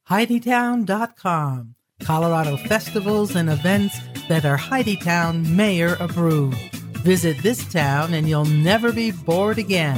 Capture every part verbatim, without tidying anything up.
Heidi Town dot com. Colorado festivals and events that are Heidi Town mayor approved. Visit this town and you'll never be bored again.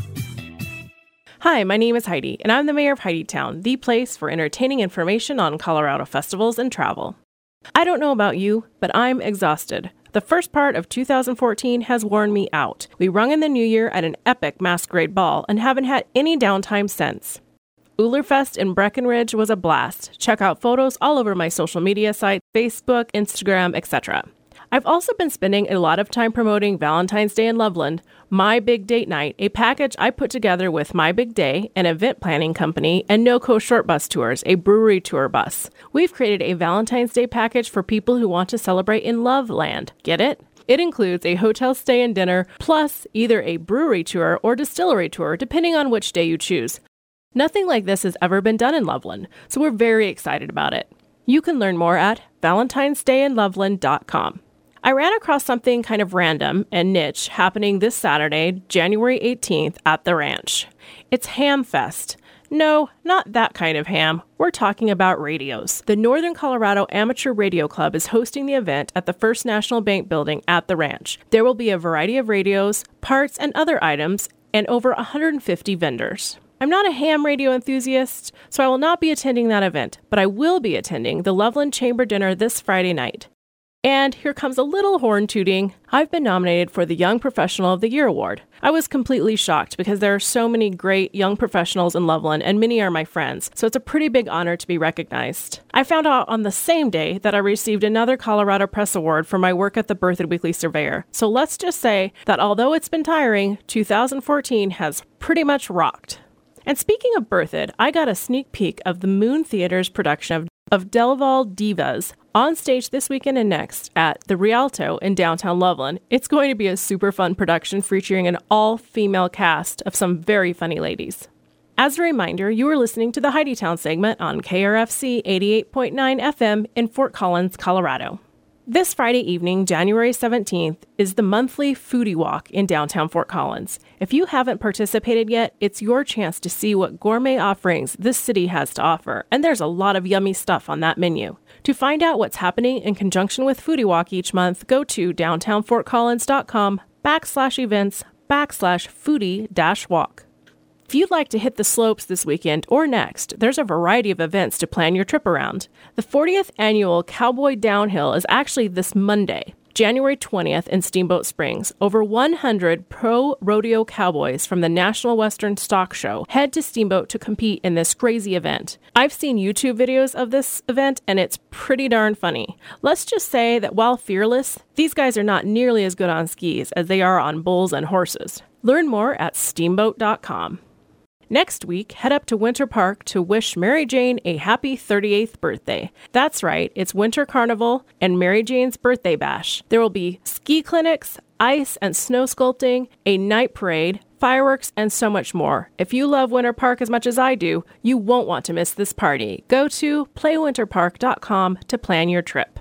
Hi, my name is Heidi, and I'm the mayor of Heidi Town, the place for entertaining information on Colorado festivals and travel. I don't know about you, but I'm exhausted. The first part of two thousand fourteen has worn me out. We rung in the new year at an epic masquerade ball and haven't had any downtime since. Ulerfest in Breckenridge was a blast. Check out photos all over my social media sites, Facebook, Instagram, et cetera. I've also been spending a lot of time promoting Valentine's Day in Loveland, My Big Date Night, a package I put together with My Big Day, an event planning company, and NoCo Short Bus Tours, a brewery tour bus. We've created a Valentine's Day package for people who want to celebrate in Loveland. Get it? It includes a hotel stay and dinner, plus either a brewery tour or distillery tour, depending on which day you choose. Nothing like this has ever been done in Loveland, so we're very excited about it. You can learn more at valentines day in loveland dot com. I ran across something kind of random and niche happening this Saturday, January eighteenth, at the ranch. It's Ham Fest. No, not that kind of ham. We're talking about radios. The Northern Colorado Amateur Radio Club is hosting the event at the First National Bank building at the ranch. There will be a variety of radios, parts, and other items, and over one hundred fifty vendors. I'm not a ham radio enthusiast, so I will not be attending that event, but I will be attending the Loveland Chamber Dinner this Friday night. And here comes a little horn tooting. I've been nominated for the Young Professional of the Year award. I was completely shocked because there are so many great young professionals in Loveland and many are my friends, so it's a pretty big honor to be recognized. I found out on the same day that I received another Colorado Press Award for my work at the Berthoud Weekly Surveyor. So let's just say that although it's been tiring, two thousand fourteen has pretty much rocked. And speaking of Berthoud, I got a sneak peek of the Moon Theater's production of, of Delval Divas on stage this weekend and next at the Rialto in downtown Loveland. It's going to be a super fun production featuring an all-female cast of some very funny ladies. As a reminder, you are listening to the Heidi Town segment on K R F C eighty-eight point nine F M in Fort Collins, Colorado. This Friday evening, January seventeenth, is the monthly Foodie Walk in downtown Fort Collins. If you haven't participated yet, it's your chance to see what gourmet offerings this city has to offer, and there's a lot of yummy stuff on that menu. To find out what's happening in conjunction with Foodie Walk each month, go to downtownfortcollins.com backslash events backslash foodie dash walk. If you'd like to hit the slopes this weekend or next, there's a variety of events to plan your trip around. The fortieth annual Cowboy Downhill is actually this Monday, January twentieth in Steamboat Springs. Over one hundred pro rodeo cowboys from the National Western Stock Show head to Steamboat to compete in this crazy event. I've seen YouTube videos of this event and it's pretty darn funny. Let's just say that while fearless, these guys are not nearly as good on skis as they are on bulls and horses. Learn more at steamboat dot com. Next week, head up to Winter Park to wish Mary Jane a happy thirty-eighth birthday. That's right, it's Winter Carnival and Mary Jane's Birthday Bash. There will be ski clinics, ice and snow sculpting, a night parade, fireworks, and so much more. If you love Winter Park as much as I do, you won't want to miss this party. Go to play winter park dot com to plan your trip.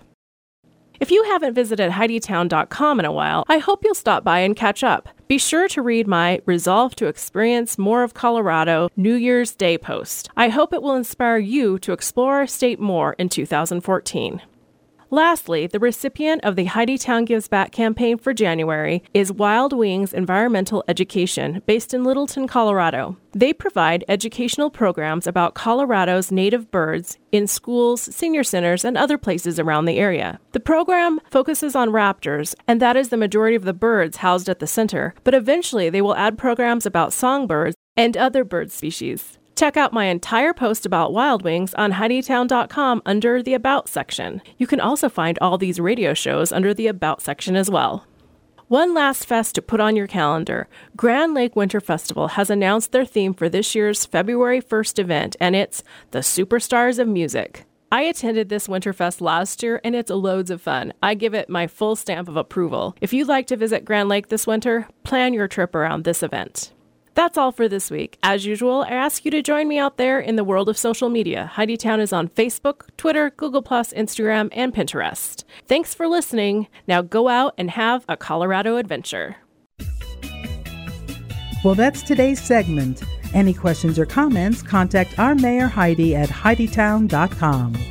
If you haven't visited Heidi Town dot com in a while, I hope you'll stop by and catch up. Be sure to read my Resolve to Experience More of Colorado New Year's Day post. I hope it will inspire you to explore our state more in two thousand fourteen. Lastly, the recipient of the Heidi Town Gives Back campaign for January is Wild Wings Environmental Education, based in Littleton, Colorado. They provide educational programs about Colorado's native birds in schools, senior centers, and other places around the area. The program focuses on raptors, and that is the majority of the birds housed at the center, but eventually they will add programs about songbirds and other bird species. Check out my entire post about Wild Wings on Heidi Town dot com under the About section. You can also find all these radio shows under the About section as well. One last fest to put on your calendar. Grand Lake Winter Festival has announced their theme for this year's February first event, and it's the Superstars of Music. I attended this Winterfest last year, and it's loads of fun. I give it my full stamp of approval. If you'd like to visit Grand Lake this winter, plan your trip around this event. That's all for this week. As usual, I ask you to join me out there in the world of social media. Heidi Town is on Facebook, Twitter, Google plus, Instagram, and Pinterest. Thanks for listening. Now go out and have a Colorado adventure. Well, that's today's segment. Any questions or comments, contact our Mayor Heidi at Heidi Town dot com.